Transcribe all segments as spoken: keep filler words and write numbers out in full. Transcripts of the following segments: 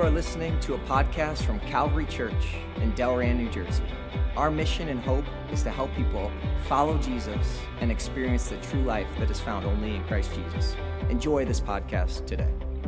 are listening to a podcast from Calvary Church in Delran, New Jersey. Our mission and hope is to help people follow Jesus and experience the true life that is found only in Christ Jesus. Enjoy this podcast today.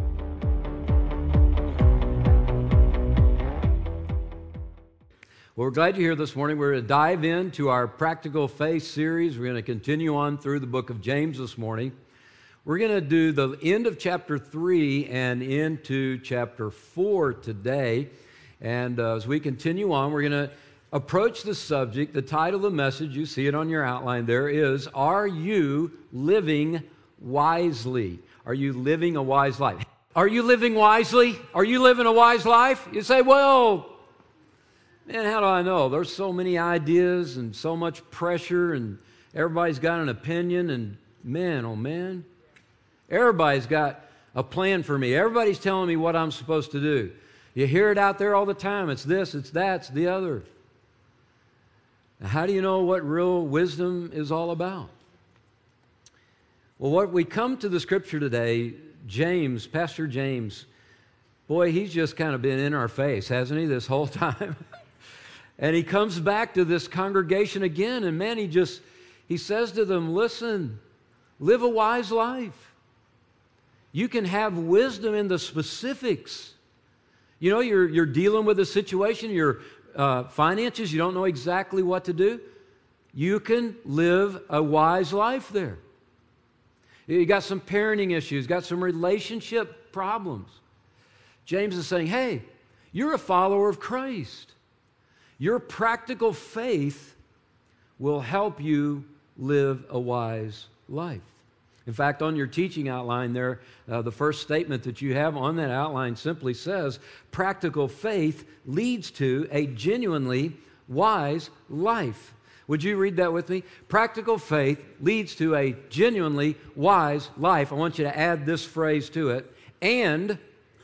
Well, we're glad you're here this morning. We're going to dive into our Practical Faith series. We're going to continue on through the book of James this morning. We're going to do the end of chapter three and into chapter four today. And uh, as we continue on, we're going to approach the subject. The title of the message, you see it on your outline there, is, Are You Living Wisely? Are you living a wise life? Are you living wisely? Are you living a wise life? You say, well, man, how do I know? There's so many ideas and so much pressure, and everybody's got an opinion, and man, oh man, everybody's got a plan for me. Everybody's telling me what I'm supposed to do. You hear it out there all the time. It's this, it's that, it's the other. Now, how do you know what real wisdom is all about? Well, what we come to the scripture today, James, Pastor James, boy, he's just kind of been in our face, hasn't he, this whole time? And he comes back to this congregation again, and man, he just, he says to them, listen, live a wise life. You can have wisdom in the specifics. You know, you're, you're dealing with a situation, your uh, finances, you don't know exactly what to do. You can live a wise life there. You got some parenting issues, got some relationship problems. James is saying, hey, you're a follower of Christ. Your practical faith will help you live a wise life. In fact, on your teaching outline there, uh, the first statement that you have on that outline simply says, practical faith leads to a genuinely wise life. Would you read that with me? Practical faith leads to a genuinely wise life. I want you to add this phrase to it, and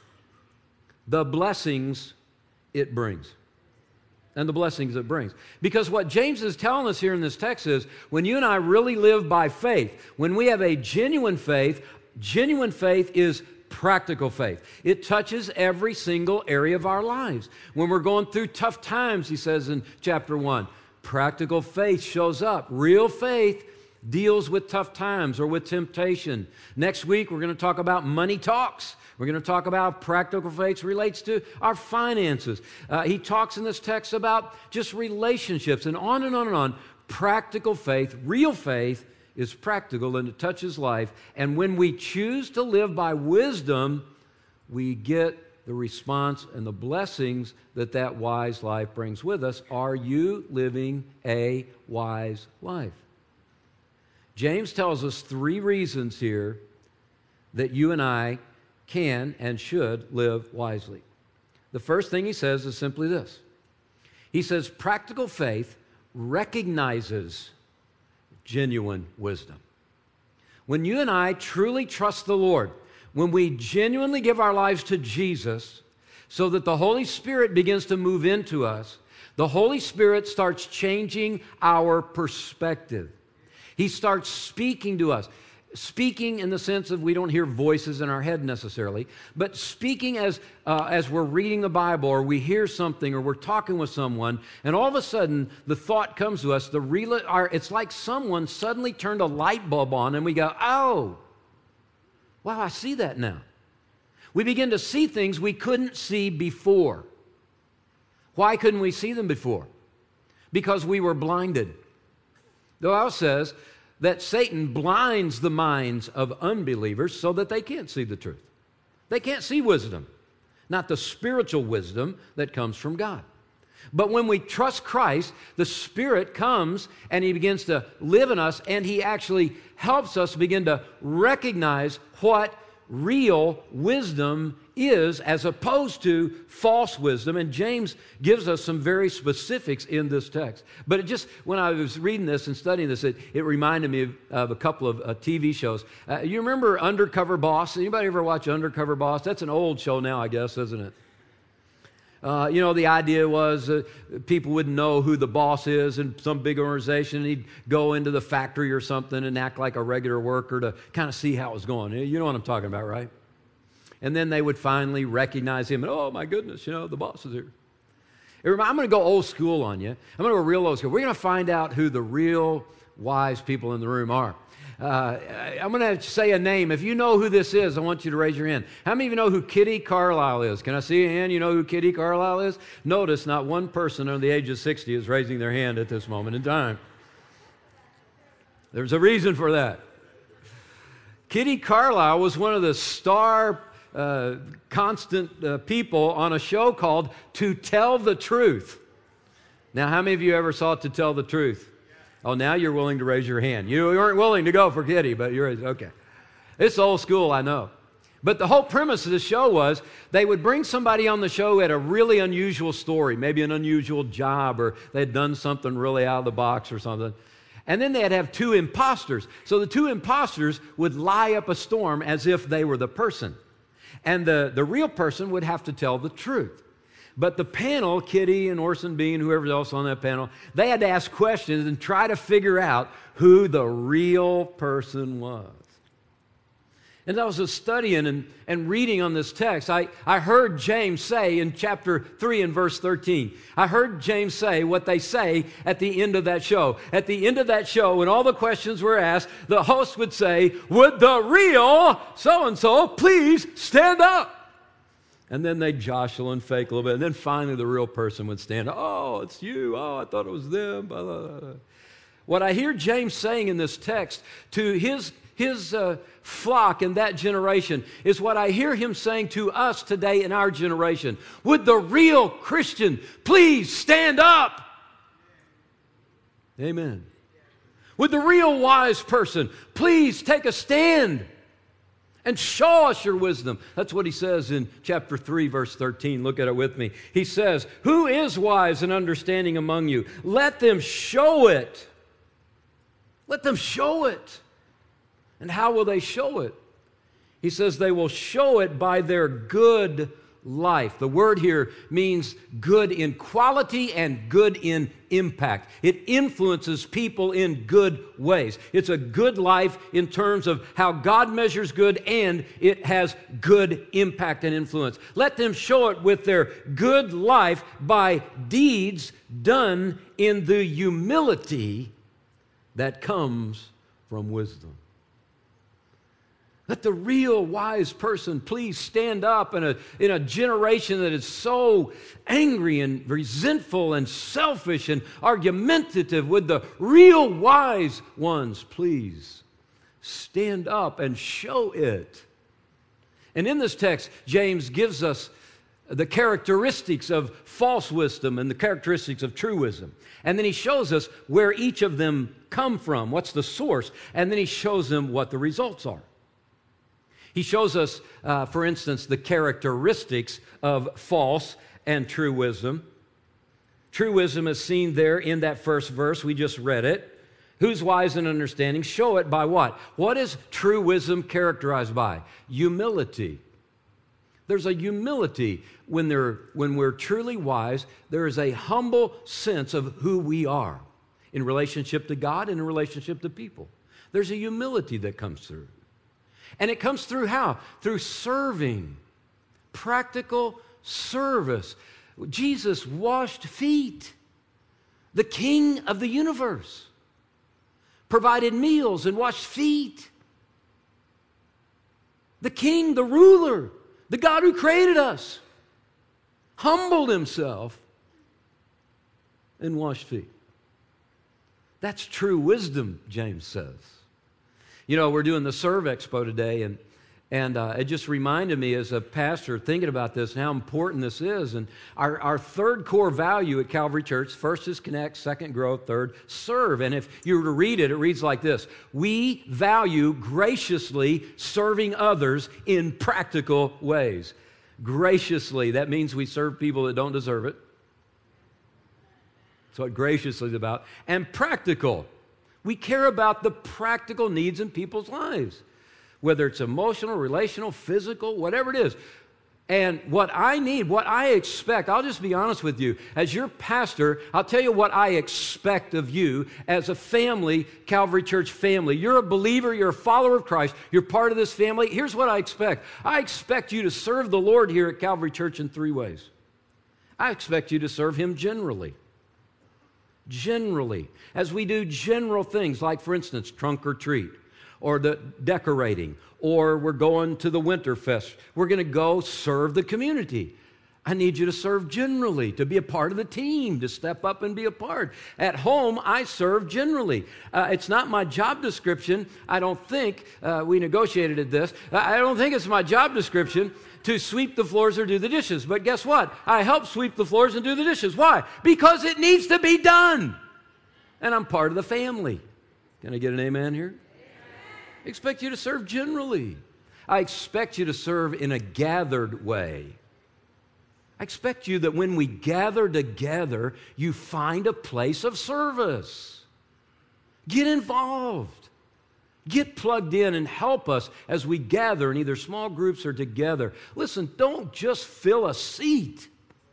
the blessings it brings. And the blessings it brings. Because what James is telling us here in this text is, when you and I really live by faith, when we have a genuine faith, genuine faith is practical faith. It touches every single area of our lives. When we're going through tough times, he says in chapter one, practical faith shows up. Real faith deals with tough times or with temptation. Next week, we're going to talk about money talks. We're going to talk about practical faith relates to our finances. Uh, he talks in this text about just relationships and on and on and on. Practical faith, real faith, is practical and it touches life. And when we choose to live by wisdom, we get the response and the blessings that that wise life brings with us. Are you living a wise life? James tells us three reasons here that you and I can and should live wisely. The first thing he says is simply this. He says practical faith recognizes genuine wisdom. When you and I truly trust the Lord, when we genuinely give our lives to Jesus so that the Holy Spirit begins to move into us, the Holy Spirit starts changing our perspective. He starts speaking to us. Speaking in the sense of we don't hear voices in our head necessarily, but speaking as uh, as we're reading the Bible or we hear something or we're talking with someone, and all of a sudden the thought comes to us. The real, our, it's like someone suddenly turned a light bulb on, and we go, "Oh, wow! I see that now." We begin to see things we couldn't see before. Why couldn't we see them before? Because we were blinded. The Bible says that Satan blinds the minds of unbelievers so that they can't see the truth. They can't see wisdom, not the spiritual wisdom that comes from God. But when we trust Christ, the Spirit comes and He begins to live in us, and He actually helps us begin to recognize what real wisdom is as opposed to false wisdom. And James gives us some very specifics in this text. But it just, when I was reading this and studying this, it, it reminded me of, of a couple of uh, T V shows. Uh, you remember Undercover Boss? Anybody ever watch Undercover Boss? That's an old show now, I guess, isn't it? Uh, you know, the idea was uh, people wouldn't know who the boss is in some big organization. And he'd go into the factory or something and act like a regular worker to kind of see how it was going. You know what I'm talking about, right? And then they would finally recognize him, and oh my goodness, you know, the boss is here. I'm going to go old school on you. I'm going to go real old school. We're going to find out who the real wise people in the room are. Uh, I'm going to say a name. If you know who this is, I want you to raise your hand. How many of you know who Kitty Carlisle is? Can I see a hand? You know who Kitty Carlisle is? Notice not one person under the age of sixty is raising their hand at this moment in time. There's a reason for that. Kitty Carlisle was one of the star uh, constant uh, people on a show called To Tell the Truth. Now, how many of you ever saw To Tell the Truth? Oh, now you're willing to raise your hand. You weren't willing to go for Kitty, but you're okay. It's old school, I know. But the whole premise of the show was they would bring somebody on the show who had a really unusual story, maybe an unusual job, or they'd done something really out of the box or something. And then they'd have two imposters. So the two imposters would lie up a storm as if they were the person. And the, the real person would have to tell the truth. But the panel, Kitty and Orson Bean, whoever else on that panel, they had to ask questions and try to figure out who the real person was. And I was studying and, and reading on this text. I, I heard James say in chapter three and verse thirteen, I heard James say what they say at the end of that show. At the end of that show, when all the questions were asked, the host would say, would the real so-and-so please stand up? And then they'd jostle and fake a little bit. And then finally the real person would stand up. Oh, it's you. Oh, I thought it was them. Blah, blah, blah. What I hear James saying in this text to his, his uh, flock in that generation is what I hear him saying to us today in our generation. Would the real Christian please stand up? Amen. Would the real wise person please take a stand and show us your wisdom? That's what he says in chapter three, verse thirteen. Look at it with me. He says, who is wise and understanding among you? Let them show it. Let them show it. And how will they show it? He says they will show it by their good life. The word here means good in quality and good in impact. It influences people in good ways. It's a good life in terms of how God measures good, and it has good impact and influence. Let them show it with their good life by deeds done in the humility that comes from wisdom. Let the real wise person please stand up in a, in a generation that is so angry and resentful and selfish and argumentative. Would the real wise ones please stand up and show it? And in this text, James gives us the characteristics of false wisdom and the characteristics of true wisdom. And then he shows us where each of them come from, what's the source, and then he shows them what the results are. He shows us, uh, for instance, the characteristics of false and true wisdom. True wisdom is seen there in that first verse. We just read it. Who's wise and understanding? Show it by what? What is true wisdom characterized by? Humility. There's a humility when, they're, when we're truly wise. There is a humble sense of who we are in relationship to God and in relationship to people. There's a humility that comes through. And it comes through how? Through serving, practical service. Jesus washed feet. The King of the universe provided meals and washed feet. The King, the ruler, the God who created us, humbled himself and washed feet. That's true wisdom, James says. You know, we're doing the Serve Expo today, and, and uh, it just reminded me as a pastor thinking about this and how important this is. And our, our third core value at Calvary Church, first is connect, second grow, third serve. And if you were to read it, it reads like this. We value graciously serving others in practical ways. Graciously, that means we serve people that don't deserve it. That's what graciously is about. And practical. We care about the practical needs in people's lives, whether it's emotional, relational, physical, whatever it is. And what I need, what I expect, I'll just be honest with you. As your pastor, I'll tell you what I expect of you as a family, Calvary Church family. You're a believer, you're a follower of Christ, you're part of this family. Here's what I expect. I expect you to serve the Lord here at Calvary Church in three ways. I expect you to serve Him generally. Generally. As we do general things, like, for instance, trunk or treat, or the decorating, or we're going to the Winterfest. We're going to go serve the community. I need you to serve generally, to be a part of the team, to step up and be a part. At home, I serve generally. Uh, it's not my job description. I don't think, uh, we negotiated this, I don't think it's my job description to sweep the floors or do the dishes. But guess what? I help sweep the floors and do the dishes. Why? Because it needs to be done. And I'm part of the family. Can I get an amen here? I expect you to serve generally. I expect you to serve in a gathered way. I expect you that when we gather together, you find a place of service. Get involved. Get plugged in and help us as we gather in either small groups or together. Listen, don't just fill a seat.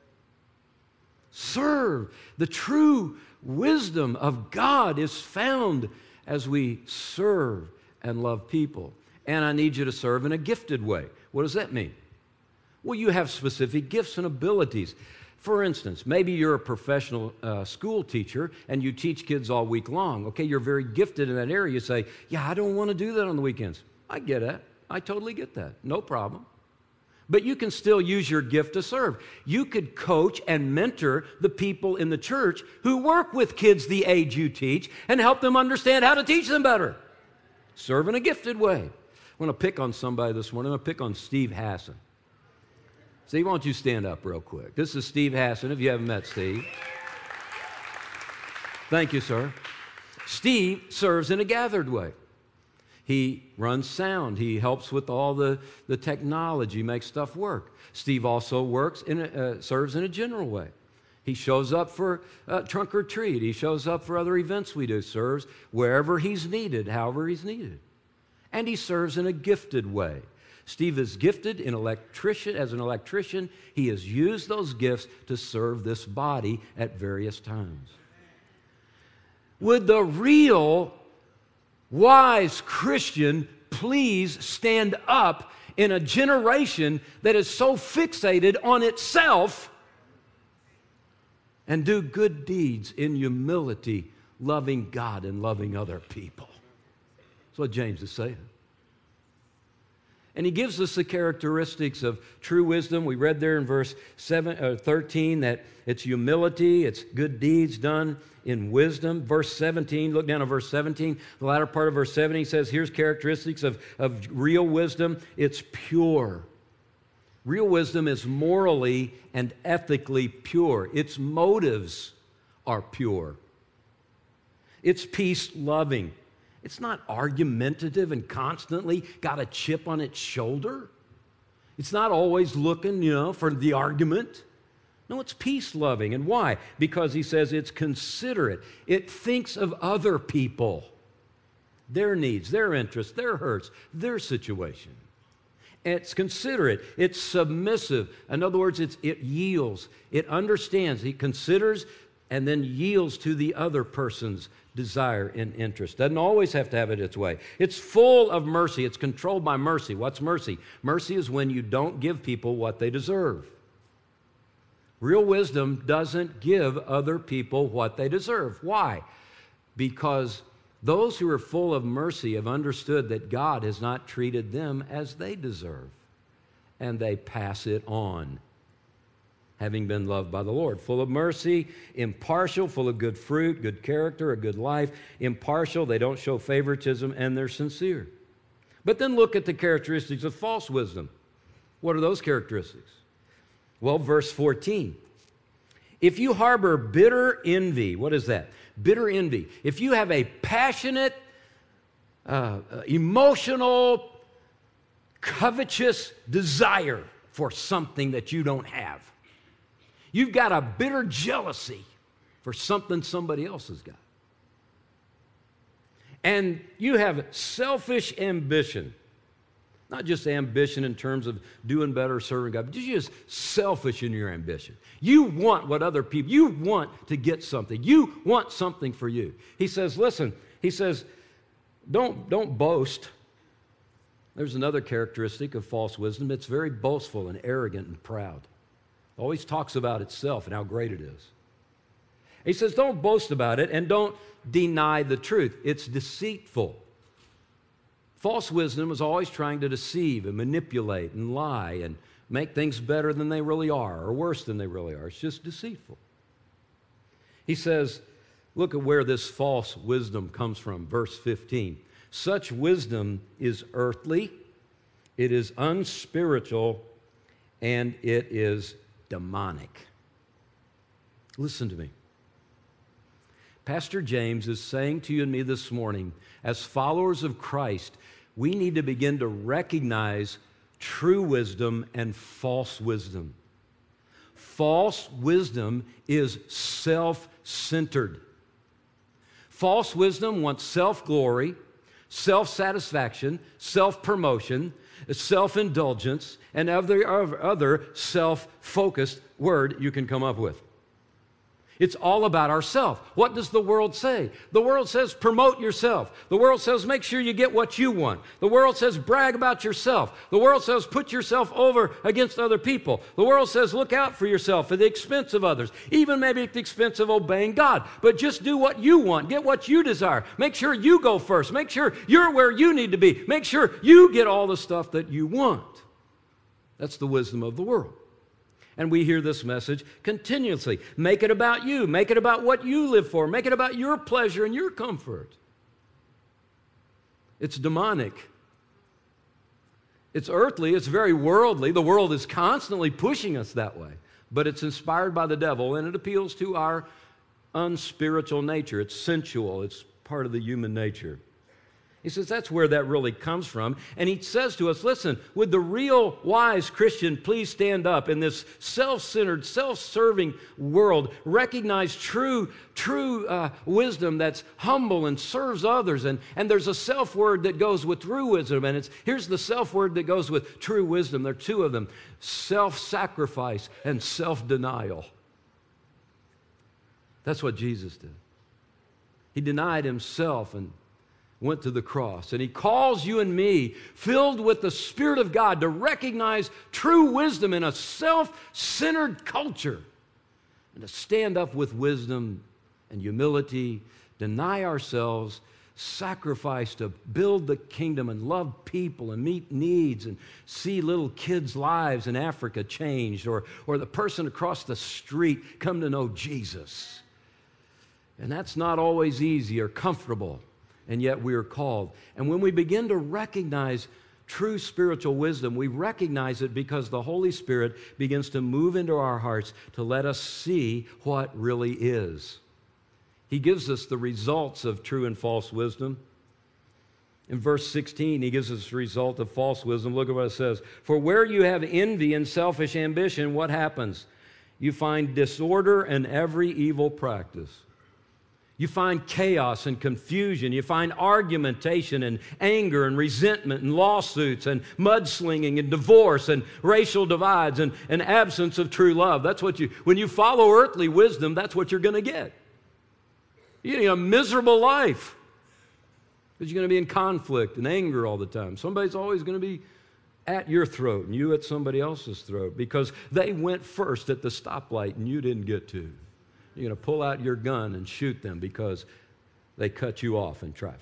Serve. The true wisdom of God is found as we serve and love people. And I need you to serve in a gifted way. What does that mean? Well, you have specific gifts and abilities. For instance, maybe you're a professional uh, school teacher and you teach kids all week long. Okay, you're very gifted in that area. You say, yeah, I don't want to do that on the weekends. I get it. I totally get that. No problem. But you can still use your gift to serve. You could coach and mentor the people in the church who work with kids the age you teach and help them understand how to teach them better. Serve in a gifted way. I want to pick on somebody this morning. I'm going to pick on Steve Hassan. Steve, why don't you stand up real quick? This is Steve Hassan, if you haven't met Steve. Thank you, sir. Steve serves in a gathered way. He runs sound. He helps with all the, the technology, makes stuff work. Steve also works in a, uh, serves in a general way. He shows up for uh, trunk or treat. He shows up for other events we do, serves wherever he's needed, however he's needed. And he serves in a gifted way. Steve is gifted in electrician, as an electrician. He has used those gifts to serve this body at various times. Would the real wise Christian please stand up in a generation that is so fixated on itself and do good deeds in humility, loving God and loving other people? That's what James is saying. And he gives us the characteristics of true wisdom. We read there in verse seven, uh, thirteen that it's humility, it's good deeds done in wisdom. Verse seventeen, look down at verse seventeen. The latter part of verse seventeen says, here's characteristics of, of real wisdom. It's pure. Real wisdom is morally and ethically pure. Its motives are pure. It's peace-loving. It's not argumentative and constantly got a chip on its shoulder. It's not always looking, you know, for the argument. No, it's peace-loving. And why? Because he says it's considerate. It thinks of other people, their needs, their interests, their hurts, their situation. It's considerate. It's submissive. In other words, it's, it yields. It understands. He considers and then yields to the other person's desire and interest. Doesn't always have to have it its way. It's full of mercy. It's controlled by mercy. What's mercy? Mercy is when you don't give people what they deserve. Real wisdom doesn't give other people what they deserve. Why? Because those who are full of mercy have understood that God has not treated them as they deserve, and they pass it on, having been loved by the Lord. Full of mercy, impartial, full of good fruit, good character, a good life. Impartial, they don't show favoritism, and they're sincere. But then look at the characteristics of false wisdom. What are those characteristics? Well, verse fourteen. If you harbor bitter envy, what is that? Bitter envy. If you have a passionate, uh, emotional, covetous desire for something that you don't have, you've got a bitter jealousy for something somebody else has got, and you have selfish ambition Not just ambition in terms of doing better, serving God, but you're just selfish in your ambition. You want what other people, you want to get something. You want something for you. He says, listen, he says, don't, don't boast. There's another characteristic of false wisdom. It's very boastful and arrogant and proud. It always talks about itself and how great it is. He says, don't boast about it and don't deny the truth. It's deceitful. False wisdom is always trying to deceive and manipulate and lie and make things better than they really are or worse than they really are. It's just deceitful. He says, look at where this false wisdom comes from, verse fifteen. Such wisdom is earthly, it is unspiritual, and it is demonic. Listen to me. Pastor James is saying to you and me this morning, as followers of Christ, we need to begin to recognize true wisdom and false wisdom. False wisdom is self-centered. False wisdom wants self-glory, self-satisfaction, self-promotion, self-indulgence, and every other self-focused word you can come up with. It's all about ourselves. What does the world say? The world says promote yourself. The world says make sure you get what you want. The world says brag about yourself. The world says put yourself over against other people. The world says look out for yourself at the expense of others, even maybe at the expense of obeying God. But just do what you want. Get what you desire. Make sure you go first. Make sure you're where you need to be. Make sure you get all the stuff that you want. That's the wisdom of the world. And we hear this message continuously. Make it about you. Make it about what you live for. Make it about your pleasure and your comfort. It's demonic. It's earthly. It's very worldly. The world is constantly pushing us that way. But it's inspired by the devil, and it appeals to our unspiritual nature. It's sensual. It's part of the human nature. He says that's where that really comes from. And he says to us, listen, would the real wise Christian please stand up in this self-centered, self-serving world, recognize true, true uh, wisdom that's humble and serves others. And, and there's a self-word that goes with true wisdom. And it's here's the self-word that goes with true wisdom. There are two of them, self-sacrifice and self-denial. That's what Jesus did. He denied himself and went to the cross. And he calls you and me, filled with the Spirit of God, to recognize true wisdom in a self-centered culture and to stand up with wisdom and humility, deny ourselves, sacrifice to build the kingdom and love people and meet needs and see little kids' lives in Africa changed, or, or the person across the street come to know Jesus. And that's not always easy or comfortable. And yet we are called. And when we begin to recognize true spiritual wisdom, we recognize it because the Holy Spirit begins to move into our hearts to let us see what really is. He gives us the results of true and false wisdom. In verse sixteen, he gives us the result of false wisdom. Look at what it says. For where you have envy and selfish ambition, what happens? You find disorder and every evil practice. You find chaos and confusion. You find argumentation and anger and resentment and lawsuits and mudslinging and divorce and racial divides and an absence of true love. That's what you, when you follow earthly wisdom, that's what you're going to get. You're getting a miserable life because you're going to be in conflict and anger all the time. Somebody's always going to be at your throat and you at somebody else's throat because they went first at the stoplight and you didn't get to. You're going to pull out your gun and shoot them because they cut you off in traffic.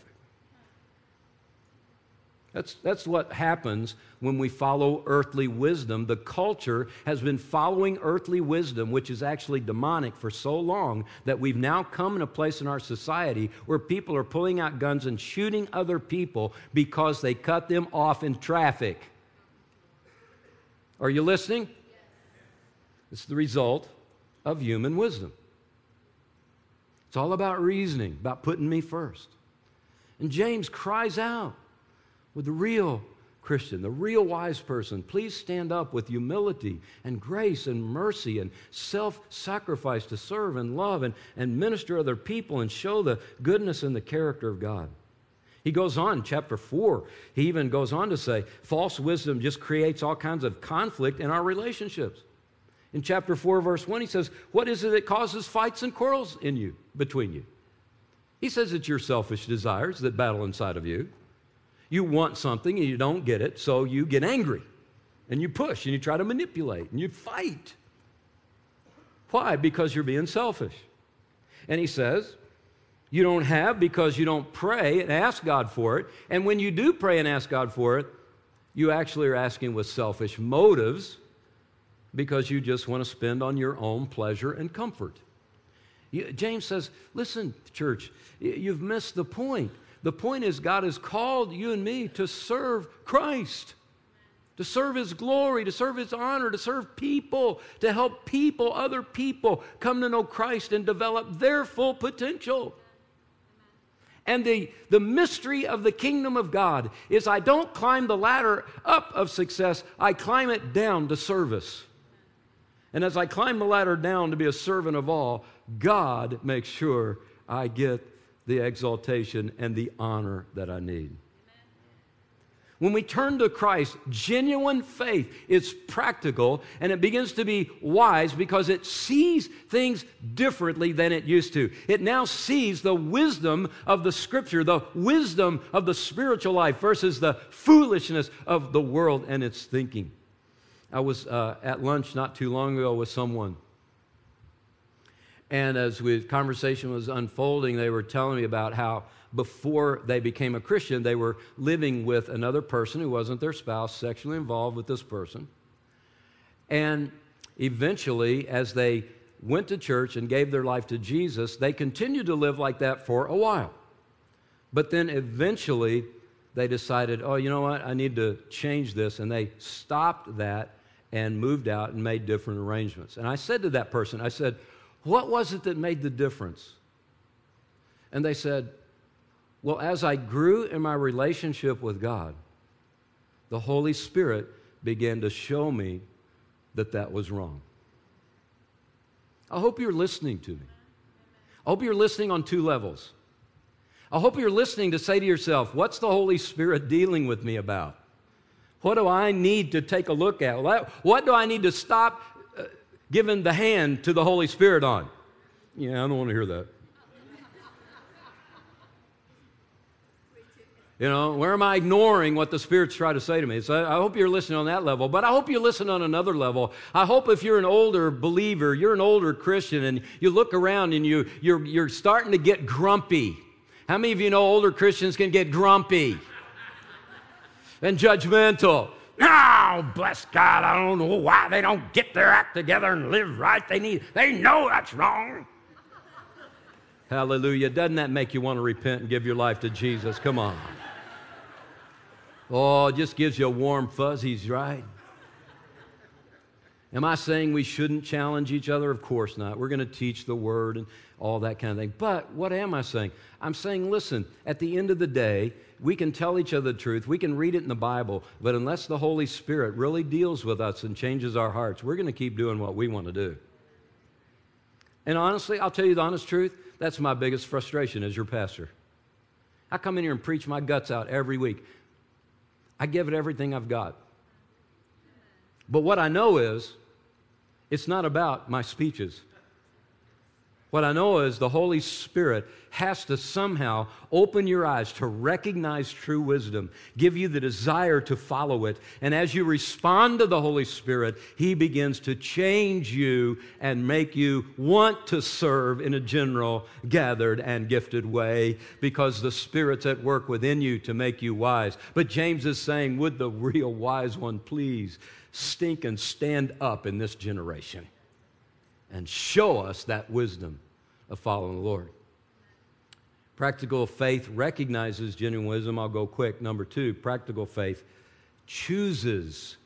That's, that's what happens when we follow earthly wisdom. The culture has been following earthly wisdom, which is actually demonic, for so long that we've now come in a place in our society where people are pulling out guns and shooting other people because they cut them off in traffic. Are you listening? It's the result of human wisdom. It's all about reasoning, about putting me first. And James cries out with the real Christian, the real wise person, please stand up with humility and grace and mercy and self-sacrifice to serve and love and, and minister other people and show the goodness and the character of God. He goes on, chapter four, he even goes on to say, false wisdom just creates all kinds of conflict in our relationships. In chapter four, verse one, he says, what is it that causes fights and quarrels in you, between you? He says it's your selfish desires that battle inside of you. You want something and you don't get it, so you get angry and you push and you try to manipulate and you fight. Why? Because you're being selfish. And he says, you don't have because you don't pray and ask God for it. And when you do pray and ask God for it, you actually are asking with selfish motives because you just want to spend on your own pleasure and comfort. You, James says, listen, church, you've missed the point. The point is God has called you and me to serve Christ, to serve His glory, to serve His honor, to serve people, to help people, other people, come to know Christ and develop their full potential. And the, the mystery of the kingdom of God is I don't climb the ladder up of success, I climb it down to service. And as I climb the ladder down to be a servant of all, God makes sure I get the exaltation and the honor that I need. When we turn to Christ, genuine faith is practical and it begins to be wise because it sees things differently than it used to. It now sees the wisdom of the Scripture, the wisdom of the spiritual life versus the foolishness of the world and its thinking. I was uh, at lunch not too long ago with someone, and as the conversation was unfolding, they were telling me about how before they became a Christian, they were living with another person who wasn't their spouse, sexually involved with this person. And eventually, as they went to church and gave their life to Jesus, they continued to live like that for a while. But then eventually, they decided, oh, you know what, I need to change this. And they stopped that and moved out and made different arrangements. And I said to that person, I said, what was it that made the difference? And they said, well, as I grew in my relationship with God, the Holy Spirit began to show me that that was wrong. I hope you're listening to me. I hope you're listening on two levels. I hope you're listening to say to yourself, what's the Holy Spirit dealing with me about? What do I need to take a look at? What do I need to stop uh, giving the hand to the Holy Spirit on? Yeah, I don't want to hear that. You know, where am I ignoring what the Spirit's trying to say to me? So I hope you're listening on that level, but I hope you listen on another level. I hope if you're an older believer, you're an older Christian, and you look around and you, you're, you're starting to get grumpy. How many of you know older Christians can get grumpy and judgmental? No, bless God, I don't know why they don't get their act together and live right. They need, they know that's wrong. Hallelujah. Doesn't that make you want to repent and give your life to Jesus? Come on. Oh, it just gives you warm fuzzies, right? Am I saying we shouldn't challenge each other? Of course not. We're going to teach the Word and all that kind of thing. But what am I saying? I'm saying, listen, at the end of the day, we can tell each other the truth. We can read it in the Bible. But unless the Holy Spirit really deals with us and changes our hearts, we're going to keep doing what we want to do. And honestly, I'll tell you the honest truth, that's my biggest frustration as your pastor. I come in here and preach my guts out every week. I give it everything I've got. But what I know is, it's not about my speeches. What I know is the Holy Spirit has to somehow open your eyes to recognize true wisdom, give you the desire to follow it. And as you respond to the Holy Spirit, He begins to change you and make you want to serve in a general, gathered, and gifted way because the Spirit's at work within you to make you wise. But James is saying, would the real wise one please stink and stand up in this generation and show us that wisdom of following the Lord. Practical faith recognizes genuine wisdom. I'll go quick. Number two, practical faith chooses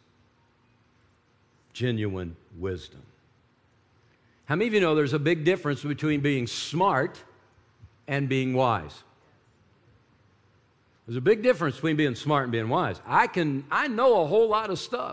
genuine wisdom. How many of you know there's a big difference between being smart and being wise? There's a big difference between being smart and being wise. I can, I know a whole lot of stuff.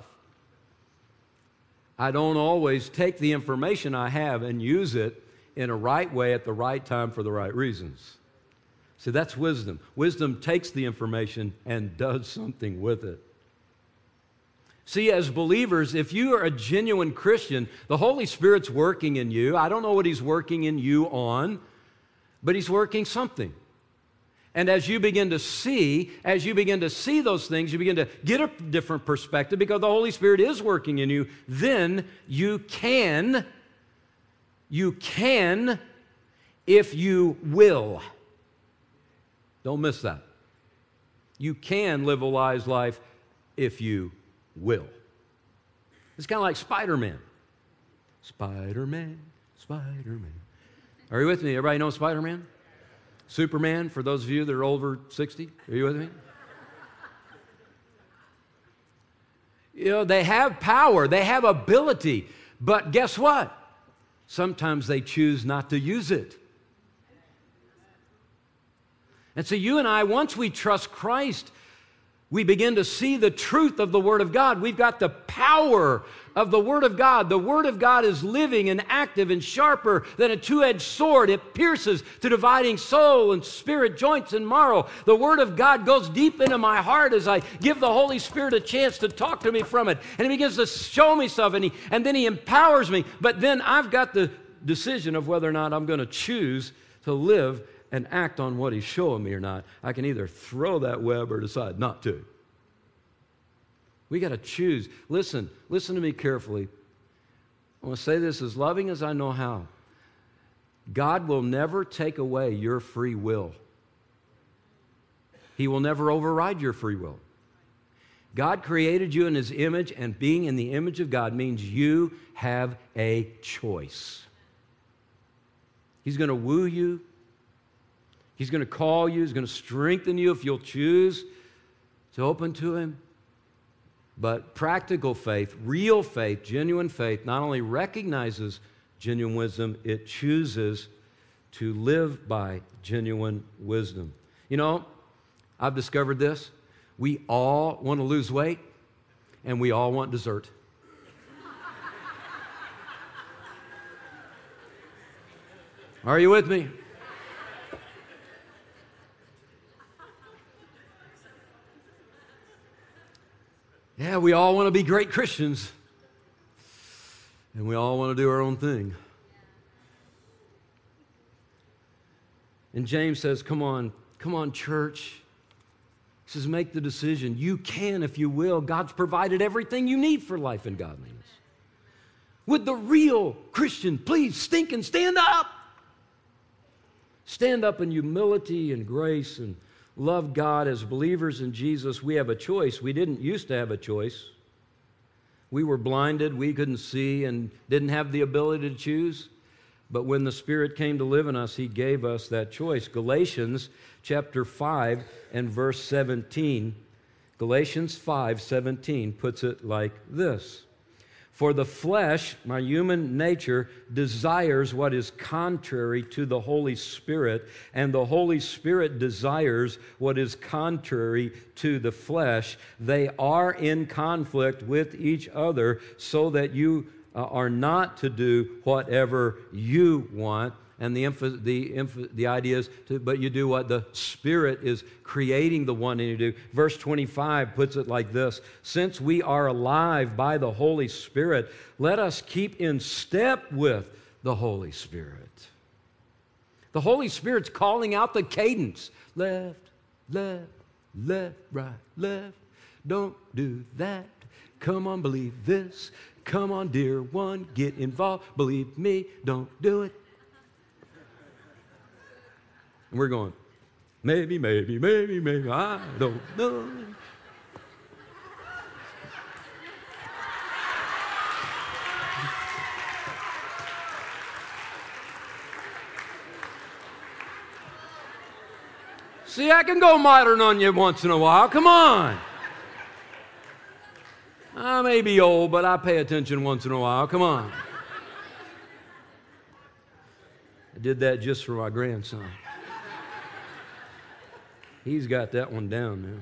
I don't always take the information I have and use it in a right way at the right time for the right reasons. See, that's wisdom. Wisdom takes the information and does something with it. See, as believers, if you are a genuine Christian, the Holy Spirit's working in you. I don't know what He's working in you on, but He's working something. And as you begin to see, as you begin to see those things, you begin to get a different perspective because the Holy Spirit is working in you, then you can, you can, if you will. Don't miss that. You can live a wise life if you will. It's kind of like Spider-Man. Spider-Man, Spider-Man. Are you with me? Everybody know Spider-Man? Superman, for those of you that are over sixty. Are you with me? You know, they have power, they have ability, but guess what? Sometimes they choose not to use it. And so you and I, once we trust Christ, we begin to see the truth of the Word of God. We've got the power of the Word of God. The Word of God is living and active and sharper than a two-edged sword. It pierces to dividing soul and spirit, joints and marrow. The Word of God goes deep into my heart as I give the Holy Spirit a chance to talk to me from it. And He begins to show me stuff, and, he, and then He empowers me. But then I've got the decision of whether or not I'm going to choose to live and act on what He's showing me or not. I can either throw that web or decide not to. We got to choose. Listen, listen to me carefully. I want to say this as loving as I know how. God will never take away your free will. He will never override your free will. God created you in His image, and being in the image of God means you have a choice. He's going to woo you. He's going to call you. He's going to strengthen you if you'll choose to open to Him. But practical faith, real faith, genuine faith, not only recognizes genuine wisdom, it chooses to live by genuine wisdom. You know, I've discovered this. We all want to lose weight, and we all want dessert. Are you with me? Yeah, we all want to be great Christians, and we all want to do our own thing. And James says, come on, come on, church. He says, make the decision. You can if you will. God's provided everything you need for life and godliness. Would the real Christian please stink and stand up? Stand up in humility and grace and love God. As believers in Jesus, we have a choice. We didn't used to have a choice. We were blinded, we couldn't see, and didn't have the ability to choose. But when the Spirit came to live in us, He gave us that choice. Galatians chapter five and verse seventeen. Galatians five seventeen puts it like this. For the flesh, my human nature, desires what is contrary to the Holy Spirit, and the Holy Spirit desires what is contrary to the flesh. They are in conflict with each other, so that you uh, are not to do whatever you want. And the emph- the emph- the idea is, to, but you do what the Spirit is creating the one in you to do. Verse twenty-five puts it like this: since we are alive by the Holy Spirit, let us keep in step with the Holy Spirit. The Holy Spirit's calling out the cadence. Left, left, left, right, left. Don't do that. Come on, believe this. Come on, dear one, get involved. Believe me, don't do it. And we're going, maybe, maybe, maybe, maybe, I don't know. See, I can go modern on you once in a while. Come on. I may be old, but I pay attention once in a while. Come on. I did that just for my grandson. He's got that one down now.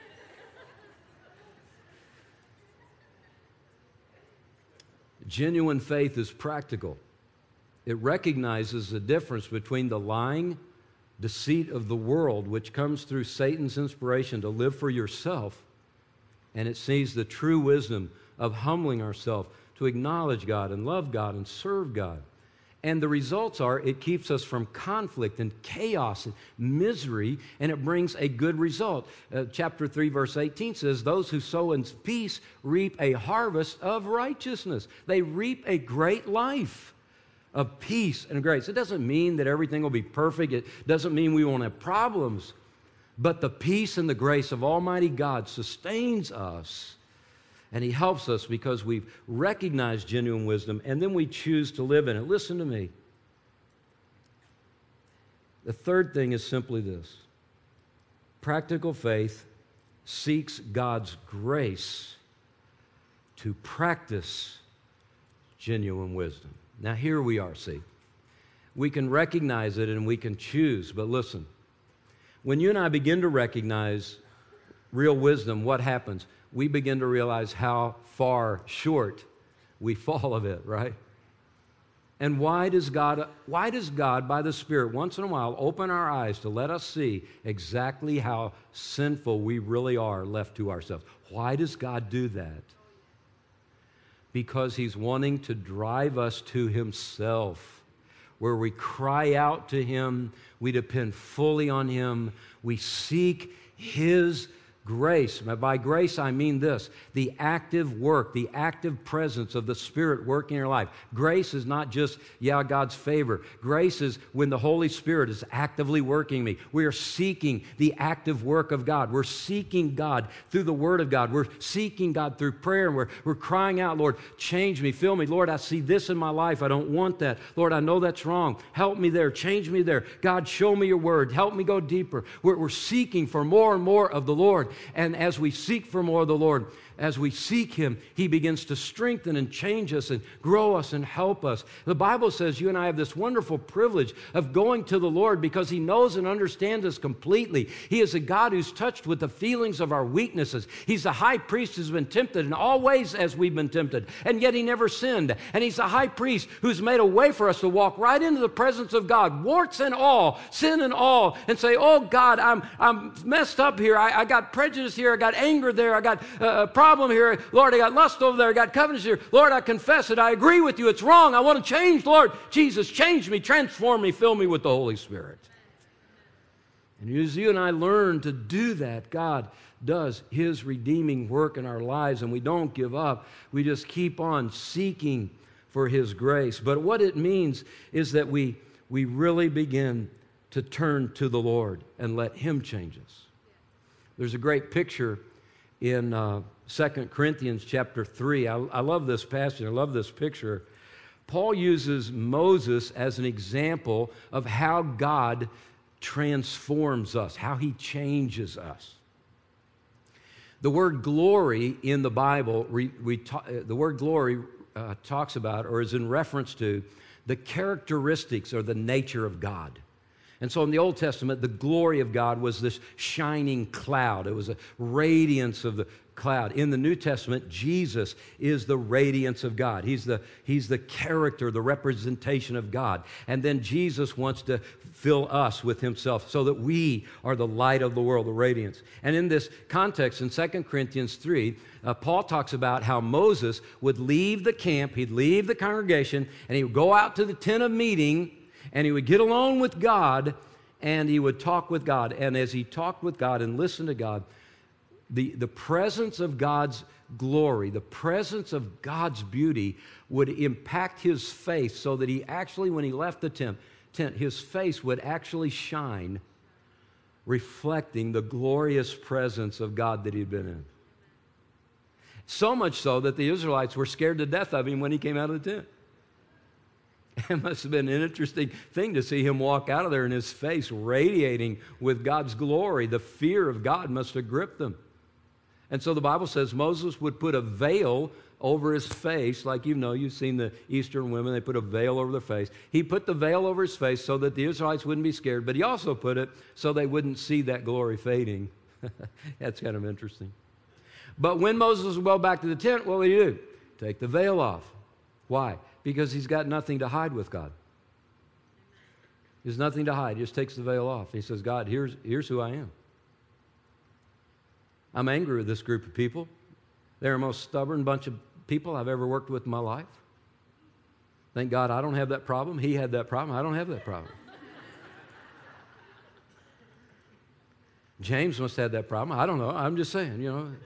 Genuine faith is practical. It recognizes the difference between the lying deceit of the world, which comes through Satan's inspiration to live for yourself, and it sees the true wisdom of humbling ourselves to acknowledge God and love God and serve God. And the results are it keeps us from conflict and chaos and misery, and it brings a good result. Uh, chapter three, verse eighteen says, those who sow in peace reap a harvest of righteousness. They reap a great life of peace and grace. It doesn't mean that everything will be perfect. It doesn't mean we won't have problems. But the peace and the grace of Almighty God sustains us, and He helps us because we've recognized genuine wisdom, and then we choose to live in it. Listen to me. The third thing is simply this. Practical faith seeks God's grace to practice genuine wisdom. Now, here we are, see. We can recognize it and we can choose, but listen. When you and I begin to recognize real wisdom, what happens? We begin to realize how far short we fall of it, right? And why does God, why does God, by the Spirit, once in a while, open our eyes to let us see exactly how sinful we really are left to ourselves? Why does God do that? Because He's wanting to drive us to Himself, where we cry out to Him, we depend fully on Him, we seek His grace. By grace, I mean this, the active work, the active presence of the Spirit working in your life. Grace is not just, yeah, God's favor. Grace is when the Holy Spirit is actively working me. We are seeking the active work of God. We're seeking God through the Word of God. We're seeking God through prayer, and we're, we're crying out, Lord, change me, fill me. Lord, I see this in my life. I don't want that. Lord, I know that's wrong. Help me there. Change me there. God, show me your Word. Help me go deeper. We're, we're seeking for more and more of the Lord. And as we seek for more of the Lord, as we seek Him, He begins to strengthen and change us and grow us and help us. The Bible says you and I have this wonderful privilege of going to the Lord because He knows and understands us completely. He is a God who's touched with the feelings of our weaknesses. He's a high priest who's been tempted in all ways as we've been tempted, and yet He never sinned. And He's a high priest who's made a way for us to walk right into the presence of God, warts and all, sin and all, and say, oh God, I'm, I'm messed up here. I, I got prejudice here. I got anger there. I got uh, problem here. Lord, I got lust over there. I got covetous here. Lord, I confess it. I agree with you. It's wrong. I want to change. Lord, Jesus, change me, transform me, fill me with the Holy Spirit. And as you and I learn to do that, God does His redeeming work in our lives, and we don't give up. We just keep on seeking for His grace. But what it means is that we, we really begin to turn to the Lord and let Him change us. There's a great picture in uh, Second Corinthians chapter three. I, I love this passage. I love this picture. Paul uses Moses as an example of how God transforms us, how He changes us. The word glory in the Bible, we, we ta- the word glory uh, talks about or is in reference to the characteristics or the nature of God. And so in the Old Testament, the glory of God was this shining cloud. It was a radiance of the cloud. In the New Testament, Jesus is the radiance of God. He's the, he's the character, the representation of God. And then Jesus wants to fill us with Himself so that we are the light of the world, the radiance. And in this context, in Second Corinthians three, uh, Paul talks about how Moses would leave the camp, he'd leave the congregation, and he would go out to the tent of meeting, and he would get alone with God, and he would talk with God. And as he talked with God and listened to God, the, the presence of God's glory, the presence of God's beauty would impact his face so that he actually, when he left the tent, tent his face would actually shine, reflecting the glorious presence of God that he'd been in. So much so that the Israelites were scared to death of him when he came out of the tent. It must have been an interesting thing to see him walk out of there and his face radiating with God's glory. The fear of God must have gripped them. And so the Bible says Moses would put a veil over his face, like you know, you've seen the Eastern women, they put a veil over their face. He put the veil over his face so that the Israelites wouldn't be scared, but he also put it so they wouldn't see that glory fading. That's kind of interesting. But when Moses would go back to the tent, what would he do? Take the veil off. Why? Because he's got nothing to hide with God. There's nothing to hide. He just takes the veil off. He says, God, here's, here's who I am. I'm angry with this group of people. They're the most stubborn bunch of people I've ever worked with in my life. Thank God I don't have that problem. He had that problem. I don't have that problem. James must have had that problem. I don't know. I'm just saying, you know.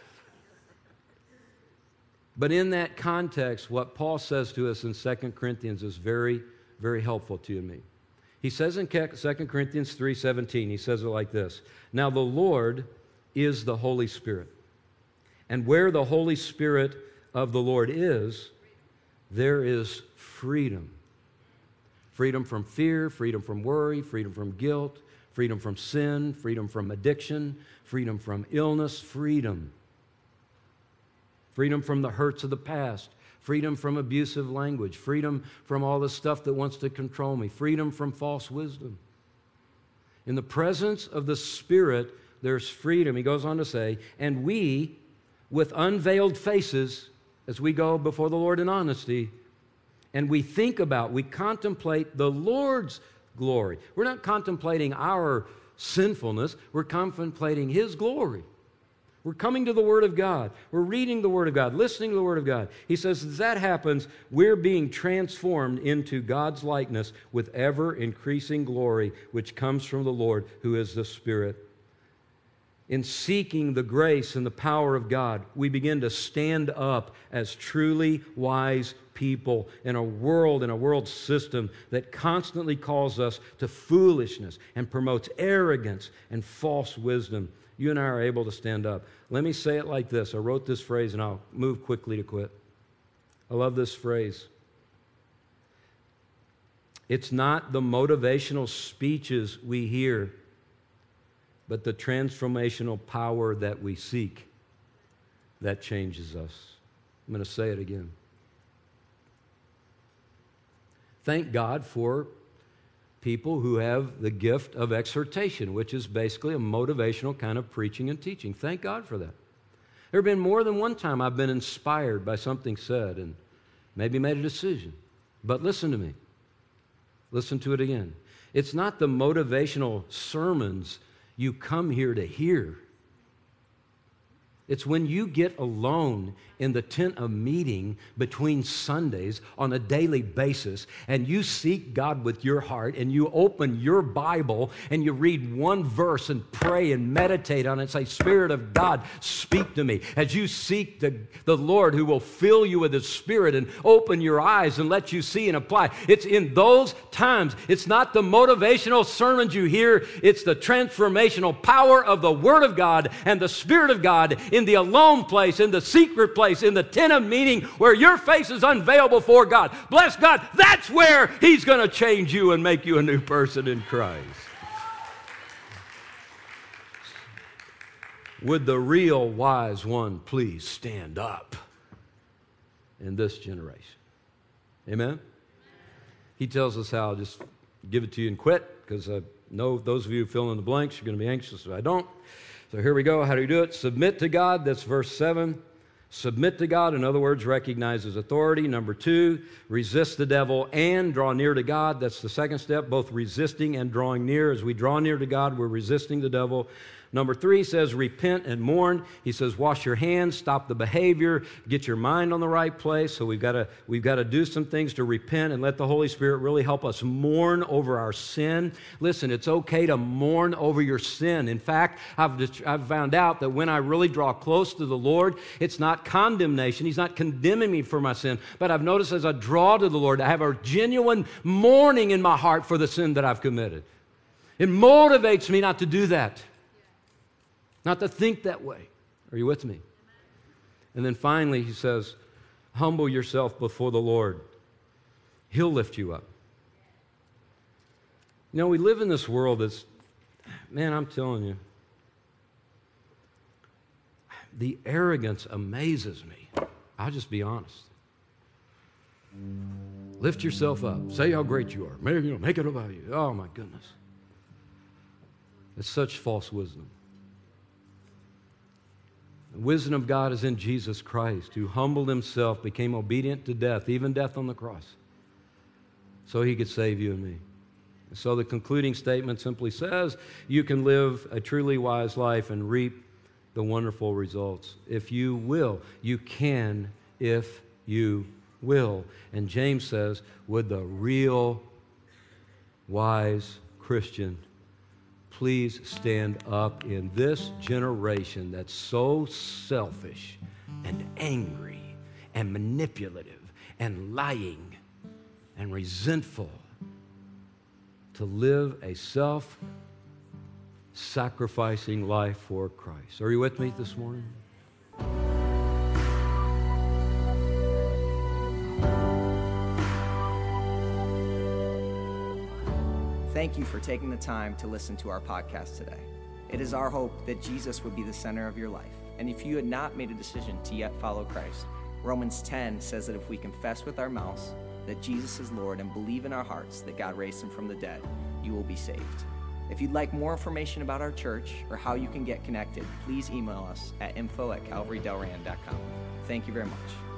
But in that context, what Paul says to us in Second Corinthians is very, very helpful to you and me. He says in Second Corinthians three seventeen, he says it like this, now the Lord is the Holy Spirit. And where the Holy Spirit of the Lord is, there is freedom. Freedom from fear, freedom from worry, freedom from guilt, freedom from sin, freedom from addiction, freedom from illness, freedom. Freedom from the hurts of the past, freedom from abusive language, freedom from all the stuff that wants to control me, freedom from false wisdom. In the presence of the Spirit, there's freedom. He goes on to say, and we, with unveiled faces, as we go before the Lord in honesty, and we think about, we contemplate the Lord's glory. We're not contemplating our sinfulness, we're contemplating His glory. We're coming to the Word of God. We're reading the Word of God, listening to the Word of God. He says, as that happens, we're being transformed into God's likeness with ever-increasing glory, which comes from the Lord, who is the Spirit. In seeking the grace and the power of God, we begin to stand up as truly wise people in a world, in a world system that constantly calls us to foolishness and promotes arrogance and false wisdom. You and I are able to stand up. Let me say it like this. I wrote this phrase, and I'll move quickly to quit. I love this phrase. It's not the motivational speeches we hear, but the transformational power that we seek that changes us. I'm going to say it again. Thank God for people who have the gift of exhortation, which is basically a motivational kind of preaching and teaching. Thank God for that. There have been more than one time I've been inspired by something said and maybe made a decision. But listen to me. Listen to it again. It's not the motivational sermons you come here to hear. It's when you get alone in the tent of meeting between Sundays on a daily basis and you seek God with your heart and you open your Bible and you read one verse and pray and meditate on it and say, Spirit of God, speak to me. As you seek the, the Lord who will fill you with His Spirit and open your eyes and let you see and apply. It's in those times. It's not the motivational sermons you hear. It's the transformational power of the Word of God and the Spirit of God in the alone place, in the secret place, in the tent of meeting where your face is unveiled before God. Bless God, that's where He's going to change you and make you a new person in Christ. Would the real wise one please stand up in this generation? Amen? He tells us how. I'll just give it to you and quit, because I know those of you who fill in the blanks, you're going to be anxious if I don't. So here we go. How do you do it? Submit to God. That's verse seven. Submit to God. In other words, recognize His authority. Number two, resist the devil and draw near to God. That's the second step, both resisting and drawing near. As we draw near to God, we're resisting the devil. Number three says repent and mourn. He says wash your hands, stop the behavior, get your mind on the right place. So we've got to we've got to do some things to repent and let the Holy Spirit really help us mourn over our sin. Listen, it's okay to mourn over your sin. In fact, I've, I've found out that when I really draw close to the Lord, it's not condemnation. He's not condemning me for my sin. But I've noticed as I draw to the Lord, I have a genuine mourning in my heart for the sin that I've committed. It motivates me not to do that. Not to think that way. Are you with me? And then finally, he says, humble yourself before the Lord. He'll lift you up. You know, we live in this world that's, man, I'm telling you, the arrogance amazes me. I'll just be honest. Lift yourself up. Say how great you are. Make, you know, make it about you. Oh, my goodness. It's such false wisdom. The wisdom of God is in Jesus Christ, who humbled Himself, became obedient to death, even death on the cross, so He could save you and me. So the concluding statement simply says, you can live a truly wise life and reap the wonderful results. If you will, you can if you will. And James says, would the real wise Christian please stand up in this generation that's so selfish and angry and manipulative and lying and resentful, to live a self-sacrificing life for Christ. Are you with me this morning? Thank you for taking the time to listen to our podcast today. It is our hope that Jesus would be the center of your life. And if you had not made a decision to yet follow Christ, Romans ten says that if we confess with our mouths that Jesus is Lord and believe in our hearts that God raised him from the dead, you will be saved. If you'd like more information about our church or how you can get connected, please email us at info at calvary del rand dot com. Thank you very much.